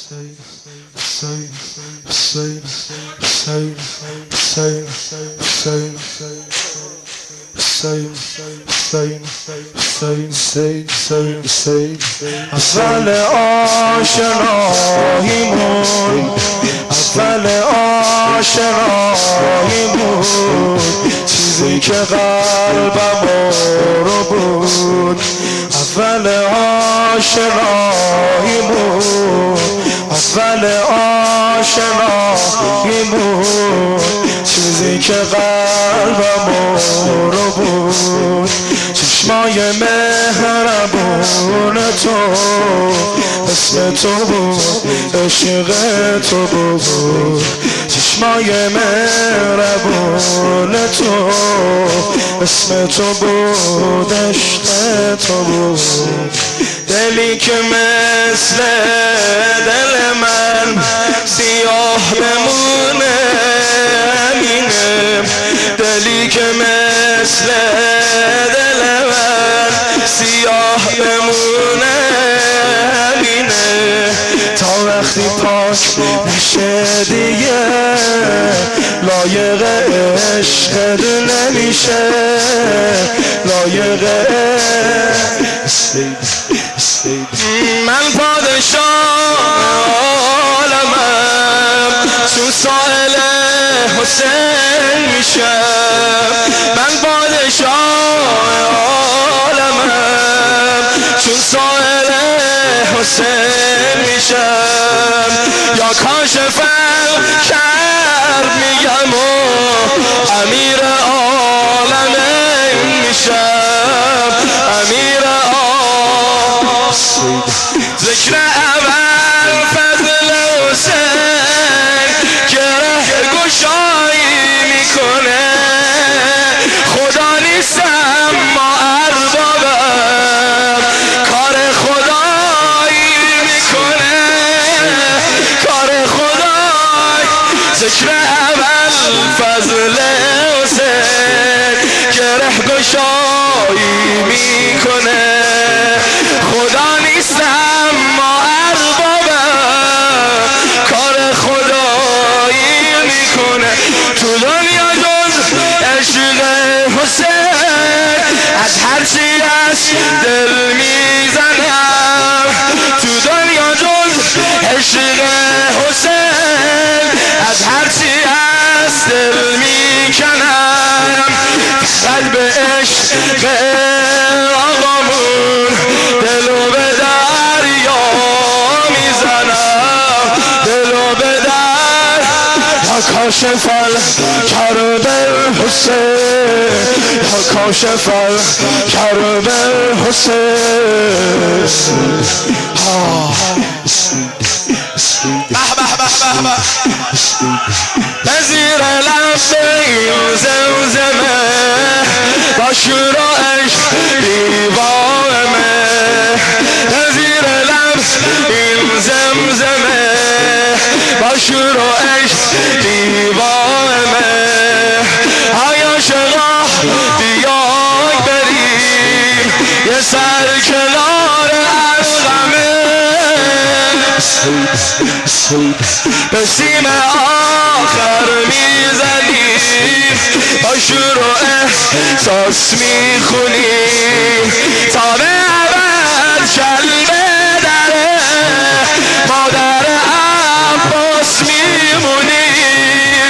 اول آشناییمون چیزی که قلبم رو بود. اول آشناییمون چیزی که قلبم رو بود. چشمای مهربون تو، اسم تو بود، عشق تو بود. چشمای مهربون تو، اسم تو بود، عشق تو بود. دلی که مثل دل من سیاه بمونه، دلی که مثل دل من سیاه بمونه، تا وقتی پاک نشه دیگه لایق عشق نمیشه، لایق من پادشاه عالمم چون سائل حسین میشم. من پادشاه عالمم چون سائل حسین میشم. یا کاشف کرب میگم و امیر عالمین میشم، امیر ذکر اول فضل حسین که ره گشایی میکنه. خدا نیستم ما اربابم، کار خدایی میکنه، کار خدایی. ذکر اول فضل حسین که ره گشایی میکنه. خدا نیستم ما اربابم، کار خدایی میکنه. تو دنیا جز عشق حسین از هرچی از دل میزنم. تو دنیا جز عشق حسین از هرچی از دل میکنم. قلب عشق آقامون دلو به دریا میزنم، دلو به در. یا کاشف الکرب حسین، یا کاشف الکرب حسین. به زیر لب این زمزمه با شور و عشق دیوانه. به زیر لب این زمزمه با شور و عشق دیوانه. آیا شما بیای بریم یه سر کنار عشقمه، به سیم آخر میزنیم، با شور و احساس میخونیم. تا به ابد کلمه دره مادر عباس میمونیم.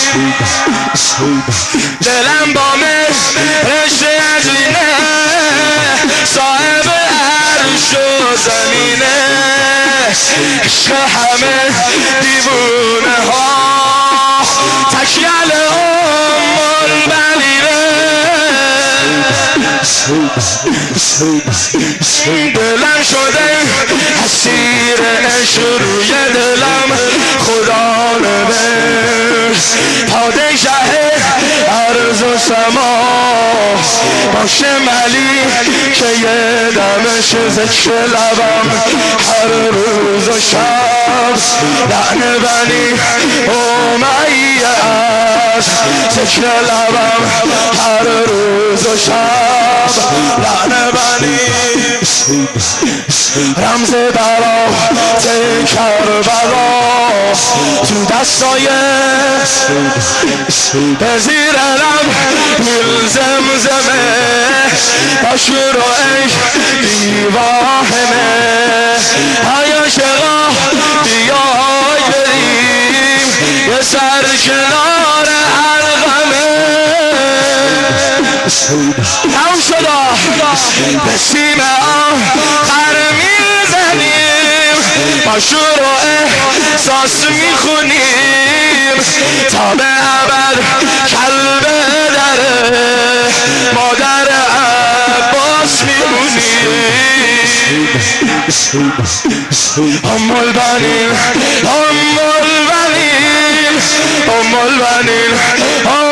دلم با مهرش عجینه صاحب عرش و زمینه. عشق همه دیوونه ها تکیل منبلیره. دلم شده اسیر عشق روی دلم خدا نوشت. پادشه ارض و سما باشه ملیک که یه دمش ذکر لبم هر روز و شب. لعن بنی امیه است ذکر لبم هر روز و شب. لعن بنی رمز برات کربلا تو دستای زیر لب میل زمزمه با شور و عشق دیواهمه های عاشقا بیای بریم یه سر کنار حلقمه تموم شدا به سیم آخر میزنیم با شور و احساس میخونیم تا به ابد کلبه دره مادر عباس میمونیم ام البنین ام البنین ام البنین